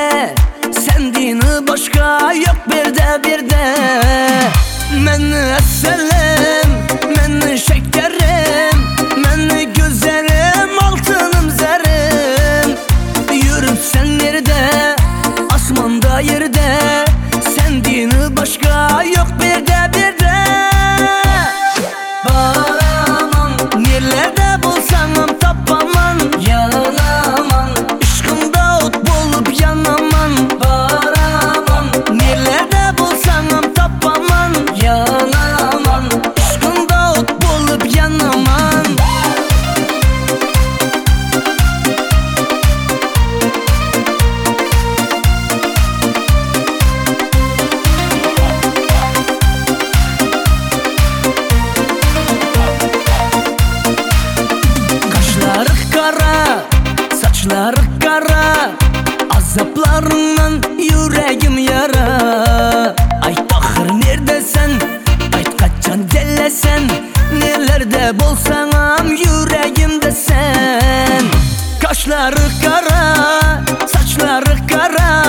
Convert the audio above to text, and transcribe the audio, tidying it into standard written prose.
sendini başka yok bir de. Men eselim, men şekerim, men güzelim, altınım zerim. Yürüm sen nerede, asmanda yerde, sendini başka yok bir de. Bağıramam, nerelerde bulsam tapamam, yanamam, aşkımda ot bulup yanamam. Bağıramam, nerelerde bulsam tapamam, yanamam, aşkımda ot bulup yanamam. Saçları kara, azaplarından yüreğim yara. Ay ahır neredesin, ay kaçan delesen, nelerde bolsam yüreğimde sen. Kaşları kara, saçları kara,